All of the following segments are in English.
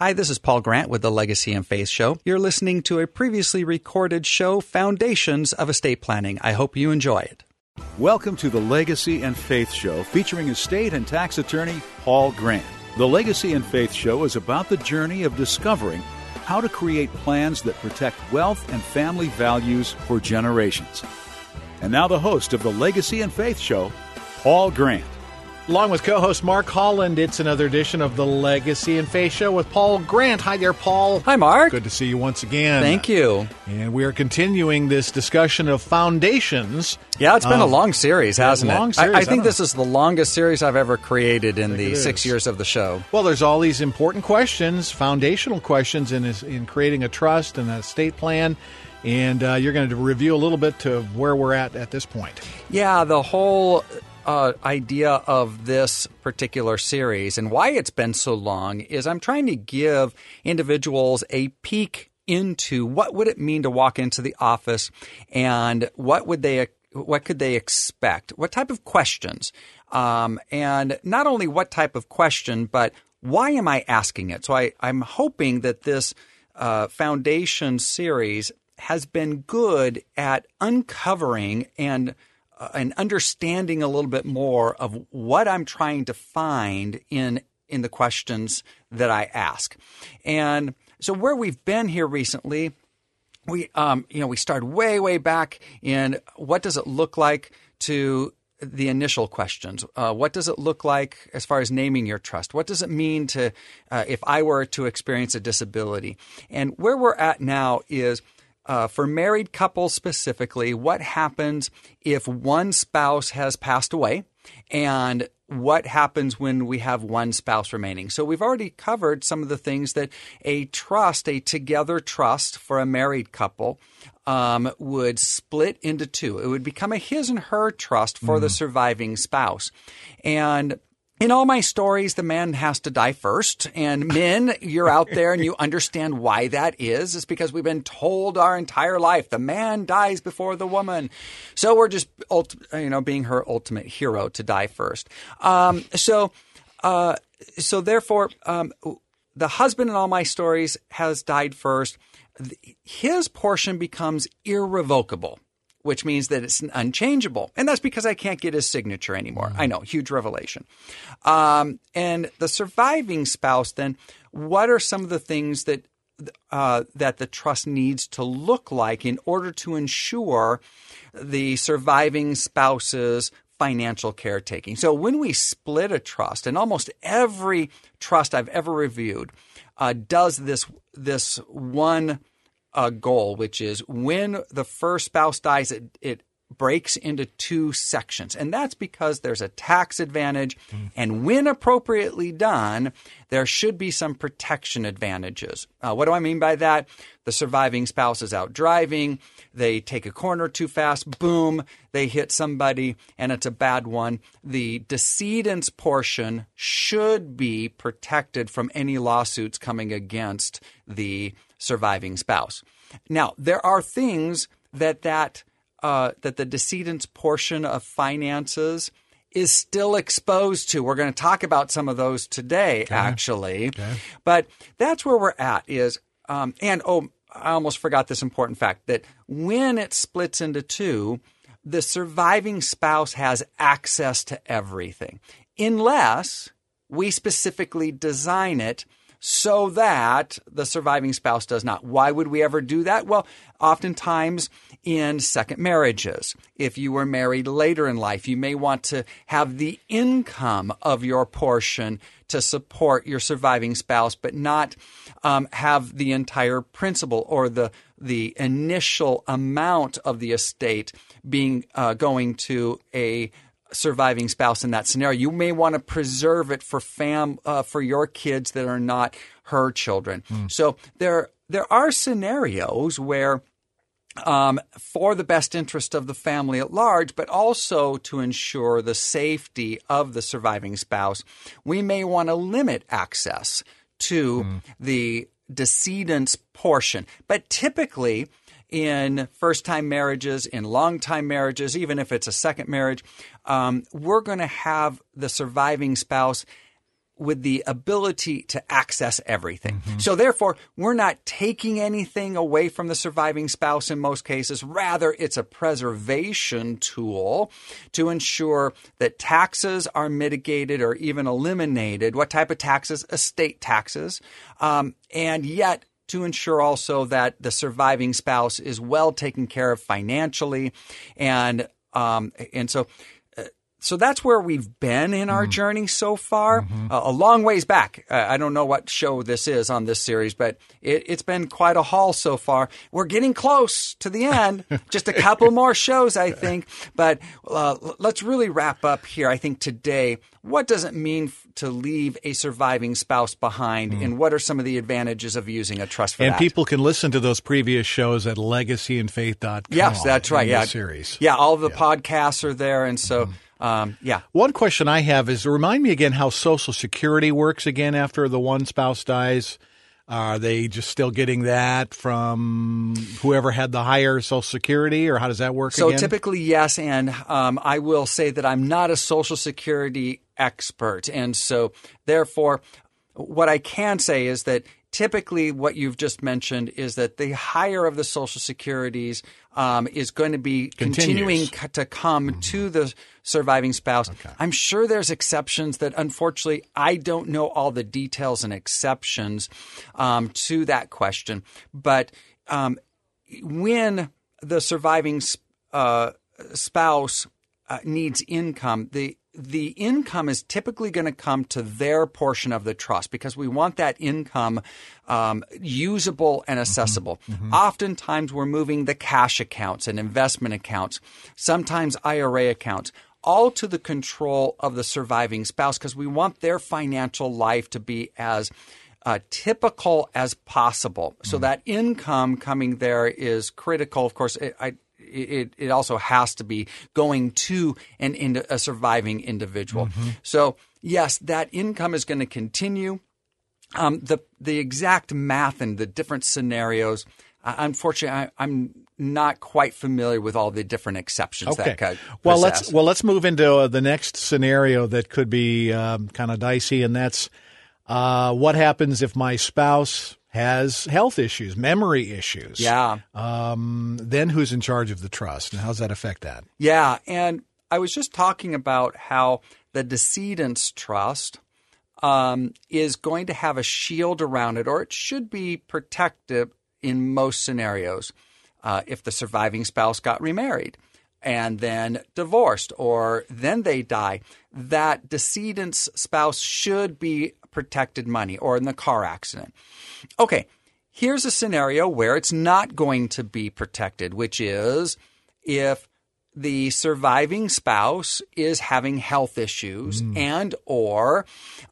Hi, this is Paul Grant with the Legacy and Faith Show. You're listening to a previously recorded show, Foundations of Estate Planning. I hope you enjoy it. Welcome to the Legacy and Faith Show, featuring estate and tax attorney Paul Grant. The Legacy and Faith Show is about the journey of discovering how to create plans that protect wealth and family values for generations. And now the host of the Legacy and Faith Show, Paul Grant. Along with co-host Mark Holland, it's another edition of the Legacy and Faith Show with Paul Grant. Hi there, Paul. Hi, Mark. Good to see you once again. Thank you. And we are continuing this discussion of foundations. Yeah, it's been a long series, hasn't it? Long series. I think this is the longest series I've ever created in the 6 years of the show. Well, there's all these important questions, foundational questions in creating a trust and an estate plan. And you're going to review a little bit to where we're at this point. Yeah, the whole idea of this particular series and why it's been so long is I'm trying to give individuals a peek into what would it mean to walk into the office and what could they expect? What type of questions? And not only what type of question, but why am I asking it? So I'm hoping that this foundation series has been good at uncovering and understanding a little bit more of what I'm trying to find in the questions that I ask. And so where we've been here recently, we started way back in what does it look like to the initial questions. What does it look like as far as naming your trust? What does it mean to if I were to experience a disability? And where we're at now is for married couples specifically, what happens if one spouse has passed away and what happens when we have one spouse remaining? So we've already covered some of the things that a together trust for a married couple would split into two. It would become a his and her trust for the surviving spouse. And in all my stories, the man has to die first. And men, you're out there and you understand why that is. It's because we've been told our entire life the man dies before the woman. So we're just, being her ultimate hero to die first. So therefore, the husband in all my stories has died first. His portion becomes irrevocable, which means that it's unchangeable. And that's because I can't get his signature anymore. I know, huge revelation. And the surviving spouse, then, what are some of the things that the trust needs to look like in order to ensure the surviving spouse's financial caretaking? So when we split a trust, and almost every trust I've ever reviewed does this one goal, which is when the first spouse dies, it breaks into two sections. And that's because there's a tax advantage. And when appropriately done, there should be some protection advantages. What do I mean by that? The surviving spouse is out driving. They take a corner too fast. Boom, they hit somebody, and it's a bad one. The decedent's portion should be protected from any lawsuits coming against the surviving spouse. Now, there are things that the decedent's portion of finances is still exposed to. We're going to talk about some of those today, actually. Okay. But that's where we're at is, I almost forgot this important fact, that when it splits into two, the surviving spouse has access to everything, unless we specifically design it so that the surviving spouse does not. Why would we ever do that? Well, oftentimes in second marriages, if you were married later in life, you may want to have the income of your portion to support your surviving spouse, but not have the entire principal or the initial amount of the estate being going to a surviving spouse in that scenario. You may want to preserve it for your kids that are not her children. So there are scenarios where for the best interest of the family at large, but also to ensure the safety of the surviving spouse, we may want to limit access to the decedent's portion. But typically, in first-time marriages, in long-time marriages, even if it's a second marriage, we're going to have the surviving spouse with the ability to access everything. So therefore, we're not taking anything away from the surviving spouse in most cases. Rather, it's a preservation tool to ensure that taxes are mitigated or even eliminated. What type of taxes? Estate taxes. And yet, to ensure also that the surviving spouse is well taken care of financially. And so that's where we've been in our journey so far, a long ways back. I don't know what show this is on this series, but it's been quite a haul so far. We're getting close to the end, just a couple more shows, I think. But let's really wrap up here, I think, today. What does it mean to leave a surviving spouse behind, and what are some of the advantages of using a trust for that? And people can listen to those previous shows at legacyandfaith.com. Yes, that's right. Yeah, series. Yeah, all of the podcasts are there, and so One question I have is, remind me again how Social Security works again after the one spouse dies. Are they just still getting that from whoever had the higher Social Security, or how does that work again? So typically, yes, and I will say that I'm not a Social Security expert, and so therefore what I can say is that typically what you've just mentioned is that the higher of the Social Securities is going to be continuing to come to the surviving spouse. Okay. I'm sure there's exceptions that, unfortunately, I don't know all the details and exceptions to that question. But when the surviving spouse needs income, the income is typically going to come to their portion of the trust because we want that income usable and accessible. Oftentimes, we're moving the cash accounts and investment accounts, sometimes IRA accounts, all to the control of the surviving spouse because we want their financial life to be as typical as possible. So that income coming there is critical. Of course, it also has to be going to a surviving individual. So yes, that income is going to continue. The exact math and the different scenarios, unfortunately, I'm not quite familiar with all the different exceptions that could possess. Let's move into the next scenario that could be kind of dicey, and that's what happens if my spouse has health issues, memory issues. Yeah. Then who's in charge of the trust, and how does that affect that? Yeah, and I was just talking about how the decedent's trust is going to have a shield around it, or it should be protected in most scenarios. If the surviving spouse got remarried and then divorced, or then they die, that decedent's spouse should be protected money, or in the car accident. Okay, here's a scenario where it's not going to be protected, which is if the surviving spouse is having health issues and or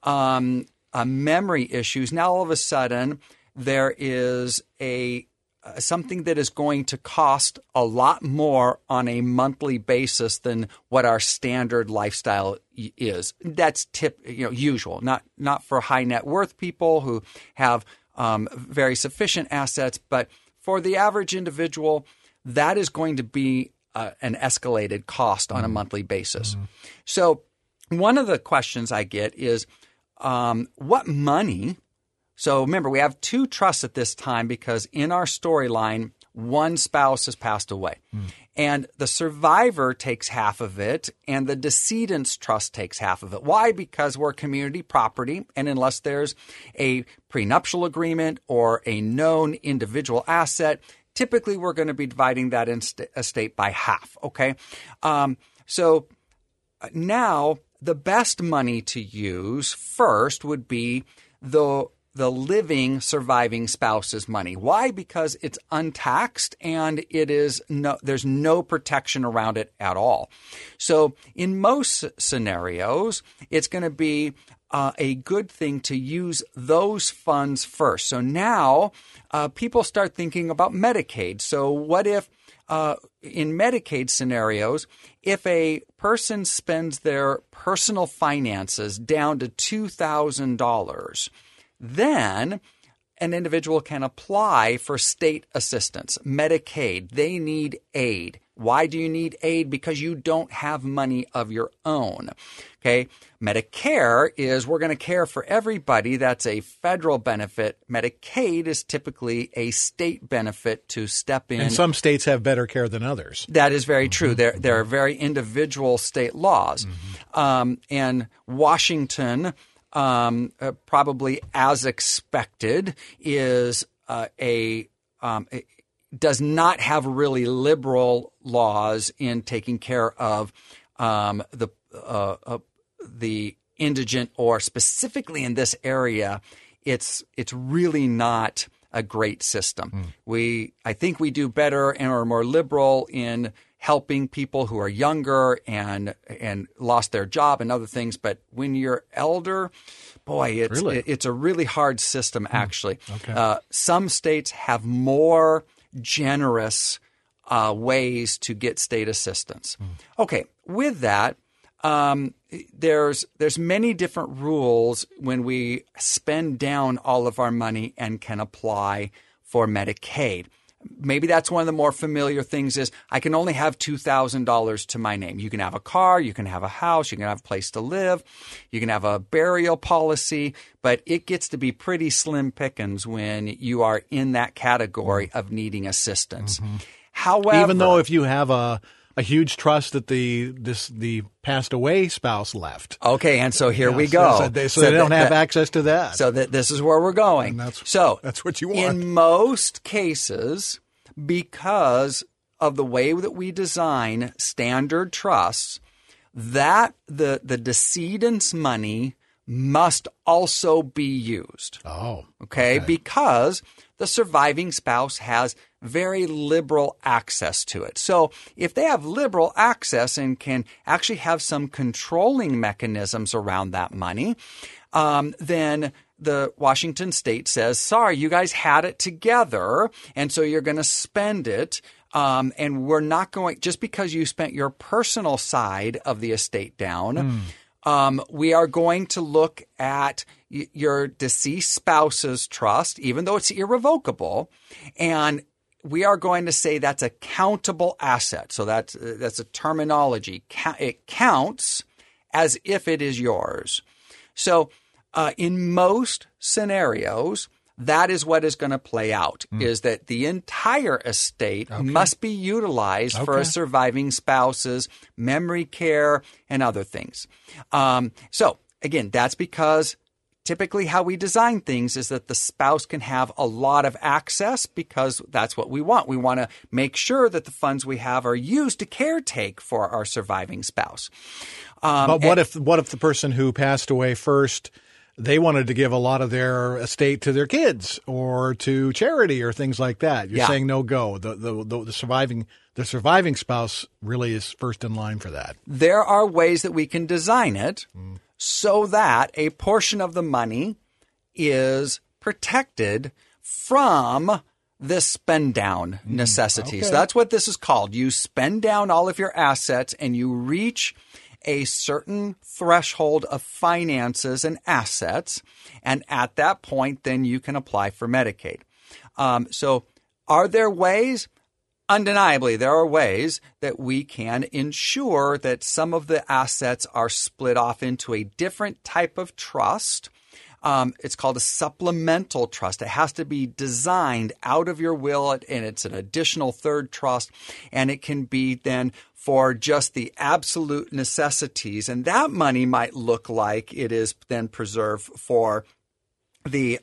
memory issues. Now, all of a sudden, there is something that is going to cost a lot more on a monthly basis than what our standard lifestyle is. That's usual, not for high net worth people who have very sufficient assets, but for the average individual, that is going to be an escalated cost on a monthly basis. So one of the questions I get is what money. So remember, we have two trusts at this time because in our storyline, one spouse has passed away. And the survivor takes half of it, and the decedent's trust takes half of it. Why? Because we're community property, and unless there's a prenuptial agreement or a known individual asset, typically we're going to be dividing that estate by half, okay? So now the best money to use first would be the living surviving spouse's money. Why? Because it's untaxed and there's no protection around it at all. So in most scenarios, it's going to be a good thing to use those funds first. So now people start thinking about Medicaid. So what if in Medicaid scenarios, if a person spends their personal finances down to $2,000, then an individual can apply for state assistance, Medicaid. They need aid. Why do you need aid? Because you don't have money of your own. Okay. Medicare is we're going to care for everybody. That's a federal benefit. Medicaid is typically a state benefit to step in. And some states have better care than others. That is very true. There are very individual state laws. And Washington, probably as expected, is does not have really liberal laws in taking care of the indigent, or specifically in this area, it's really not a great system. I think we do better and are more liberal in helping people who are younger and lost their job and other things. But when you're elder, boy, it's a really hard system, actually. Okay. Some states have more generous ways to get state assistance. Okay, with that, there's many different rules when we spend down all of our money and can apply for Medicaid. Maybe that's one of the more familiar things is I can only have $2,000 to my name. You can have a car, you can have a house, you can have a place to live, you can have a burial policy, but it gets to be pretty slim pickings when you are in that category of needing assistance. However, even though if you have a huge trust that the passed away spouse left. Okay, and so here we go. So they don't have access to that. So this is where we're going. That's what you want. In most cases, because of the way that we design standard trusts, that the decedent's money must also be used. Oh. Okay, because the surviving spouse has very liberal access to it. So if they have liberal access and can actually have some controlling mechanisms around that money, then the Washington state says, sorry, you guys had it together, and so you're going to spend it. And we're not going, just because you spent your personal side of the estate down, we are going to look at your deceased spouse's trust, even though it's irrevocable, and we are going to say that's a countable asset. So that's a terminology. It counts as if it is yours. So in most scenarios, that is what is going to play out, is that the entire estate must be utilized for a surviving spouse's memory care and other things. So again, that's because typically how we design things is that the spouse can have a lot of access because that's what we want. We want to make sure that the funds we have are used to caretake for our surviving spouse. But what if the person who passed away first, they wanted to give a lot of their estate to their kids or to charity or things like that? You're saying no go. The surviving spouse really is first in line for that. There are ways that we can design it so that a portion of the money is protected from this spend down necessity. So that's what this is called. You spend down all of your assets and you reach a certain threshold of finances and assets. And at that point, then you can apply for Medicaid. So are there ways? Undeniably, there are ways that we can ensure that some of the assets are split off into a different type of trust. It's called a supplemental trust. It has to be designed out of your will, and it's an additional third trust, and it can be then for just the absolute necessities. And that money might look like it is then preserved for the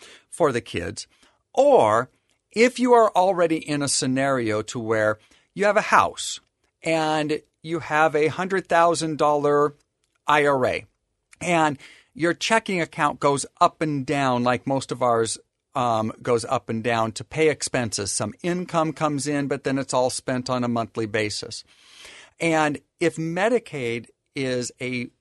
kids. Or if you are already in a scenario to where you have a house and you have a $100,000 IRA and your checking account goes up and down like most of ours goes up and down to pay expenses. Some income comes in, but then it's all spent on a monthly basis. And if Medicaid is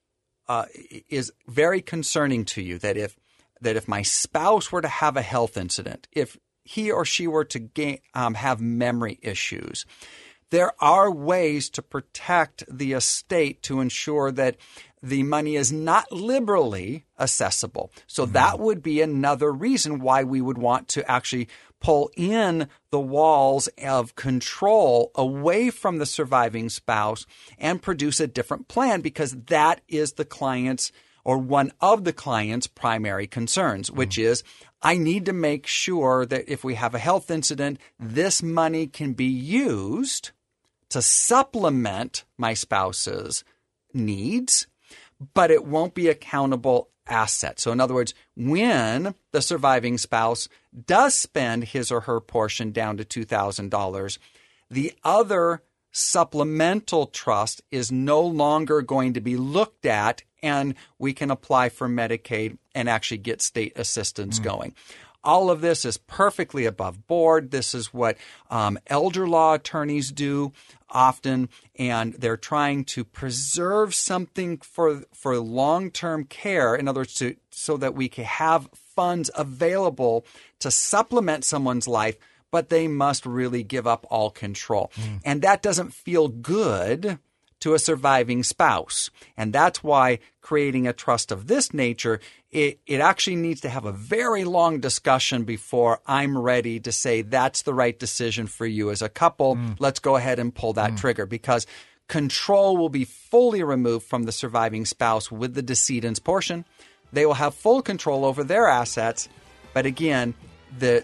very concerning to you, that if my spouse were to have a health incident, if he or she were to have memory issues, there are ways to protect the estate to ensure that the money is not liberally accessible. So that would be another reason why we would want to actually pull in the walls of control away from the surviving spouse and produce a different plan, because that is the client's or one of the client's primary concerns, which is, I need to make sure that if we have a health incident, this money can be used to supplement my spouse's needs, but it won't be a countable asset. So in other words, when the surviving spouse does spend his or her portion down to $2,000, the other supplemental trust is no longer going to be looked at, and we can apply for Medicaid and actually get state assistance going. All of this is perfectly above board. This is what elder law attorneys do often, and they're trying to preserve something for long-term care. In other words, so that we can have funds available to supplement someone's life, but they must really give up all control. And that doesn't feel good to a surviving spouse. And that's why creating a trust of this nature, it actually needs to have a very long discussion before I'm ready to say that's the right decision for you as a couple. Let's go ahead and pull that trigger, because control will be fully removed from the surviving spouse with the decedent's portion. They will have full control over their assets. But again, the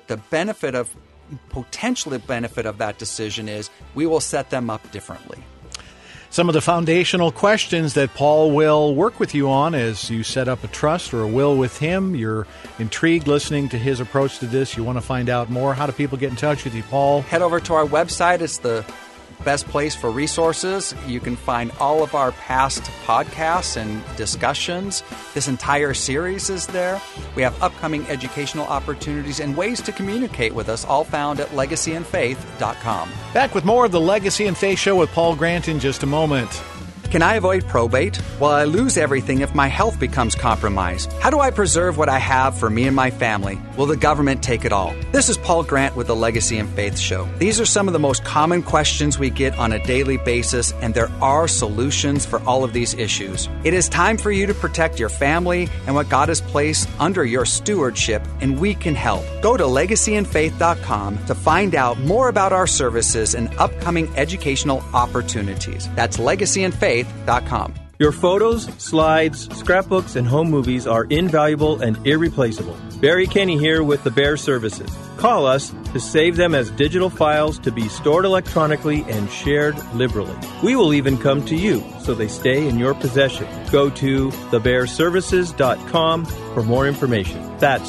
potential benefit of that decision is we will set them up differently. Some of the foundational questions that Paul will work with you on as you set up a trust or a will with him. You're intrigued listening to his approach to this. You want to find out more. How do people get in touch with you, Paul? Head over to our website. It's the best place for resources. You can find all of our past podcasts and discussions. This entire series is there. We have upcoming educational opportunities and ways to communicate with us, all found at legacyandfaith.com. Back with more of the Legacy and Faith Show with Paul Grant in just a moment. Can I avoid probate? Will I lose everything if my health becomes compromised? How do I preserve what I have for me and my family? Will the government take it all? This is Paul Grant with the Legacy and Faith Show. These are some of the most common questions we get on a daily basis, and there are solutions for all of these issues. It is time for you to protect your family and what God has placed under your stewardship, and we can help. Go to legacyandfaith.com to find out more about our services and upcoming educational opportunities. That's legacyandfaith.com. Your photos, slides, scrapbooks, and home movies are invaluable and irreplaceable. Barry Kenny here with the Bear Services. Call us to save them as digital files to be stored electronically and shared liberally. We will even come to you so they stay in your possession. Go to thebearservices.com for more information. That's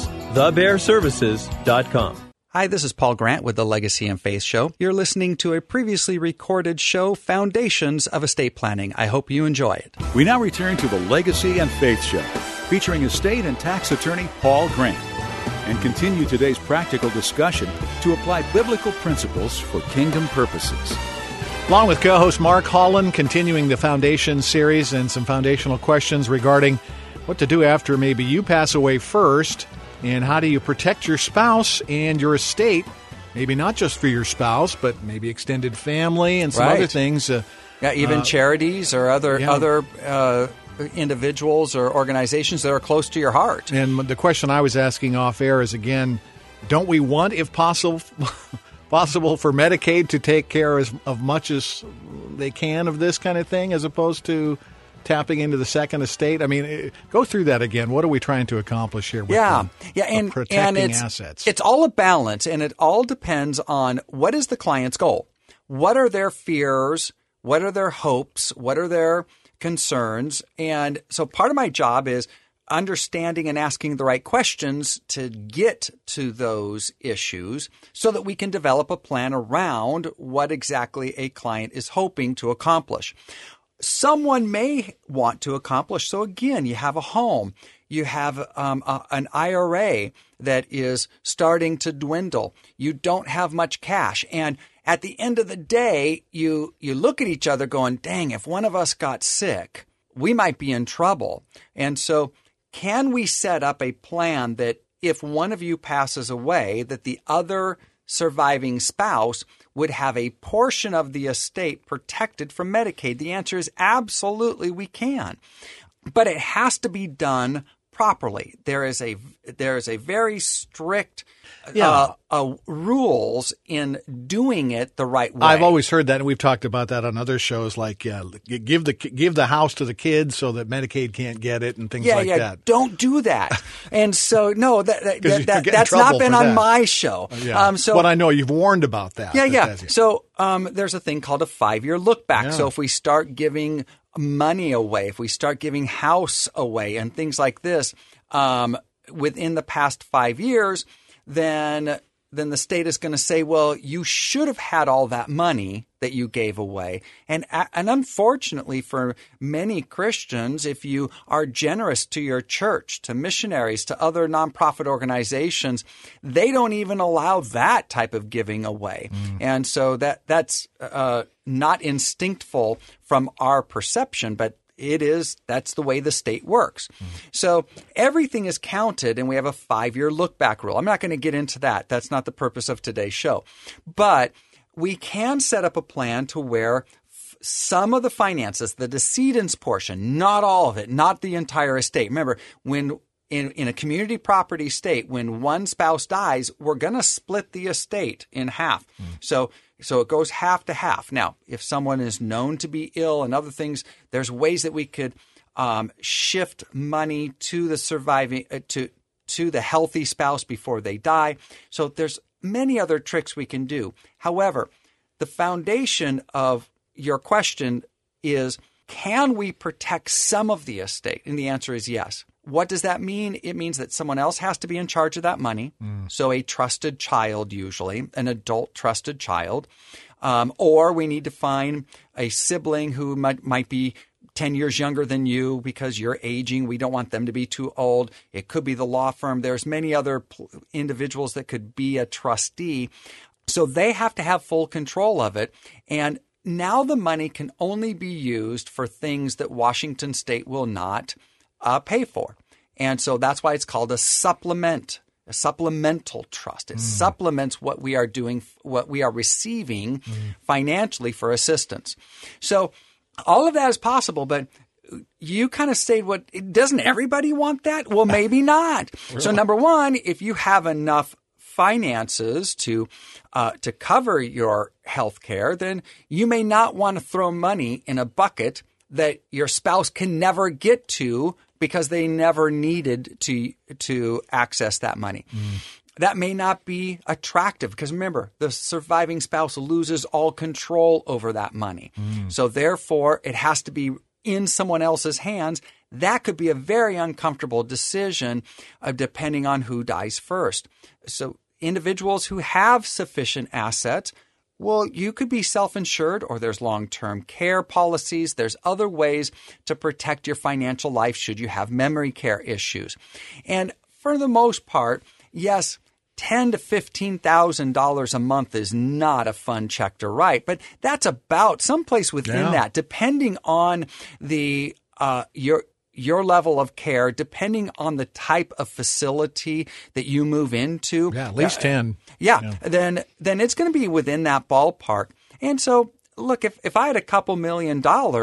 thebearservices.com. Hi, this is Paul Grant with the Legacy and Faith Show. You're listening to a previously recorded show, Foundations of Estate Planning. I hope you enjoy it. We now return to the Legacy and Faith Show, featuring estate and tax attorney Paul Grant, and continue today's practical discussion to apply biblical principles for kingdom purposes. Along with co-host Mark Holland, continuing the Foundation series and some foundational questions regarding what to do after maybe you pass away first, and how do you protect your spouse and your estate, maybe not just for your spouse, but maybe extended family and some other things. Even charities or other individuals or organizations that are close to your heart. And the question I was asking off air is, again, don't we want, if possible, for Medicaid to take care of much as they can of this kind of thing, as opposed to tapping into the second estate? I mean, go through that again. What are we trying to accomplish here with and protecting assets? It's all a balance, and it all depends on what is the client's goal. What are their fears? What are their hopes? What are their concerns? And so part of my job is understanding and asking the right questions to get to those issues so that we can develop a plan around what exactly a client is hoping to accomplish. Someone may want to accomplish. So again, you have a home, you have an IRA that is starting to dwindle. You don't have much cash. And at the end of the day, you look at each other going, dang, if one of us got sick, we might be in trouble. And so can we set up a plan that if one of you passes away, that the other surviving spouse would have a portion of the estate protected from Medicaid? The answer is absolutely we can. But it has to be done properly. There is a very strict rules in doing it the right way. I've always heard that, and we've talked about that on other shows, like give the house to the kids so that Medicaid can't get it and things like that. Don't do that. And so no, that's not been on my show. But I know you've warned about that. So there's a thing called a 5-year look back. So if we start giving money away, if we start giving house away and things like this within the past 5 years, then the state is going to say, well, you should have had all that money that you gave away. And unfortunately for many Christians, if you are generous to your church, to missionaries, to other nonprofit organizations, they don't even allow that type of giving away. And so that's not instinctful from our perception, but that's the way the state works. So everything is counted, and we have a 5-year look back rule. I'm not going to get into that. That's not the purpose of today's show. But we can set up a plan to where some of the finances, the decedent's portion, not all of it, not the entire estate. Remember, when in a community property state, when one spouse dies, we're going to split the estate in half. So it goes half to half. Now, if someone is known to be ill and other things, there's ways that we could shift money to the surviving to the healthy spouse before they die. So there's many other tricks we can do. However, the foundation of your question is, can we protect some of the estate? And the answer is yes. What does that mean? It means that someone else has to be in charge of that money. So a trusted child, usually, an adult trusted child. Or we need to find a sibling who might be 10 years younger than you because you're aging. We don't want them to be too old. It could be the law firm. There's many other individuals that could be a trustee. So they have to have full control of it. And now the money can only be used for things that Washington State will not pay for. And so that's why it's called a supplemental trust. It supplements what we are doing, what we are receiving financially for assistance. So all of that is possible, but you kind of stated doesn't everybody want that? Well, maybe not. Really? So number one, if you have enough finances to cover your health care, then you may not want to throw money in a bucket that your spouse can never get to because they never needed to access that money. That may not be attractive because remember, the surviving spouse loses all control over that money. So therefore, it has to be in someone else's hands. That could be a very uncomfortable decision depending on who dies first. So individuals who have sufficient assets, well, you could be self-insured or there's long-term care policies. There's other ways to protect your financial life should you have memory care issues. And for the most part, yes, $10,000 to $15,000 a month is not a fun check to write, but that's about someplace within that, depending on the your level of care, depending on the type of facility that you move into. Yeah, at least 10. Then it's going to be within that ballpark. And so, look, if I had a couple $1 million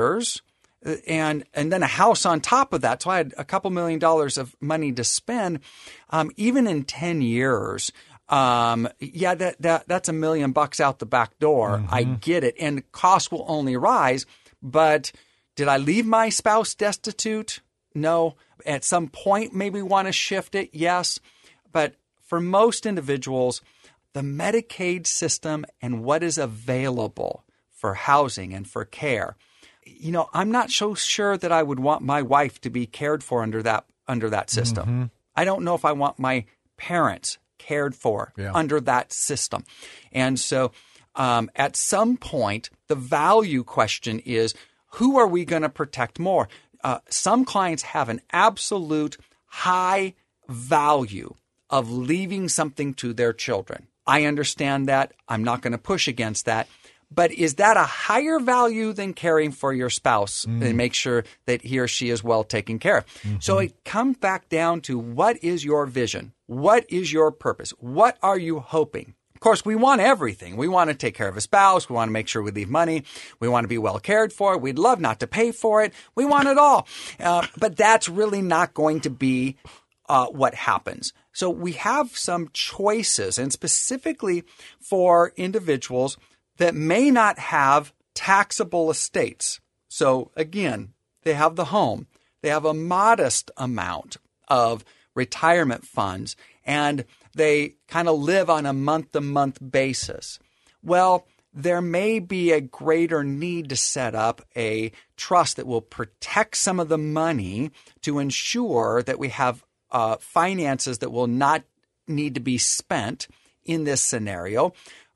and then a house on top of that, so I had a couple $1 million of money to spend, even in 10 years, that's $1 million out the back door. I get it. And costs will only rise. But did I leave my spouse destitute? No. At some point, maybe want to shift it? Yes. But for most individuals, the Medicaid system and what is available for housing and for care, I'm not so sure that I would want my wife to be cared for under that system. I don't know if I want my parents cared for under that system. And so at some point, the value question is, who are we going to protect more? Some clients have an absolute high value of leaving something to their children. I understand that. I'm not going to push against that. But is that a higher value than caring for your spouse and make sure that he or she is well taken care of? So it comes back down to, what is your vision? What is your purpose? What are you hoping Of course, we want everything. We want to take care of a spouse. We want to make sure we leave money. We want to be well cared for. We'd love not to pay for it. We want it all. But that's really not going to be what happens. So we have some choices, and specifically for individuals that may not have taxable estates. So again, they have the home. They have a modest amount of retirement funds, and they kind of live on a month-to-month basis. Well, there may be a greater need to set up a trust that will protect some of the money to ensure that we have finances that will not need to be spent in this scenario,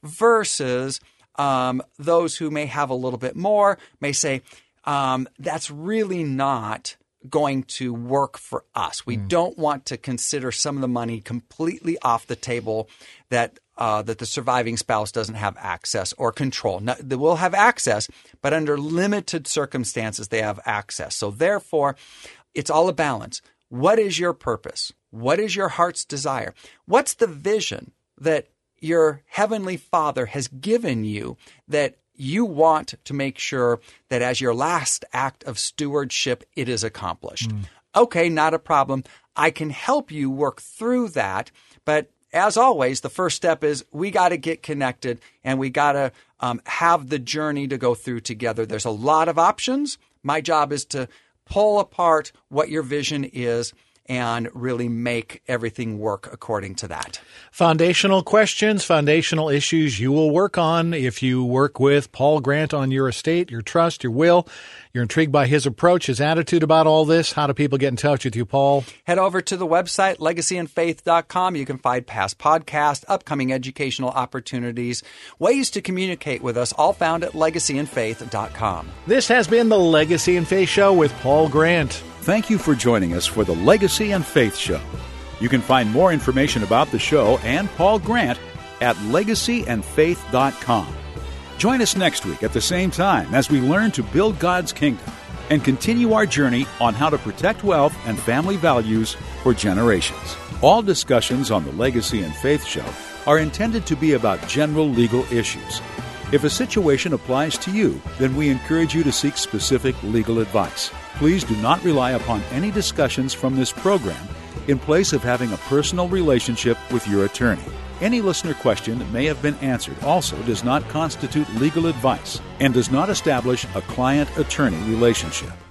versus those who may have a little bit more may say, that's really not going to work for us. We don't want to consider some of the money completely off the table that the surviving spouse doesn't have access or control. Now, they will have access, but under limited circumstances they have access. So therefore, it's all a balance. What is your purpose? What is your heart's desire? What's the vision that your Heavenly Father has given you that you want to make sure that as your last act of stewardship, it is accomplished? Okay, not a problem. I can help you work through that. But as always, the first step is we got to get connected, and we got to have the journey to go through together. There's a lot of options. My job is to pull apart what your vision is and really make everything work according to that. Foundational questions, foundational issues you will work on if you work with Paul Grant on your estate, your trust, your will. You're intrigued by his approach, his attitude about all this. How do people get in touch with you, Paul? Head over to the website, legacyandfaith.com. You can find past podcasts, upcoming educational opportunities, ways to communicate with us, all found at legacyandfaith.com. This has been the Legacy and Faith Show with Paul Grant. Thank you for joining us for the Legacy and Faith Show. You can find more information about the show and Paul Grant at legacyandfaith.com. Join us next week at the same time as we learn to build God's kingdom and continue our journey on how to protect wealth and family values for generations. All discussions on the Legacy and Faith Show are intended to be about general legal issues. If a situation applies to you, then we encourage you to seek specific legal advice. Please do not rely upon any discussions from this program in place of having a personal relationship with your attorney. Any listener question that may have been answered also does not constitute legal advice and does not establish a client-attorney relationship.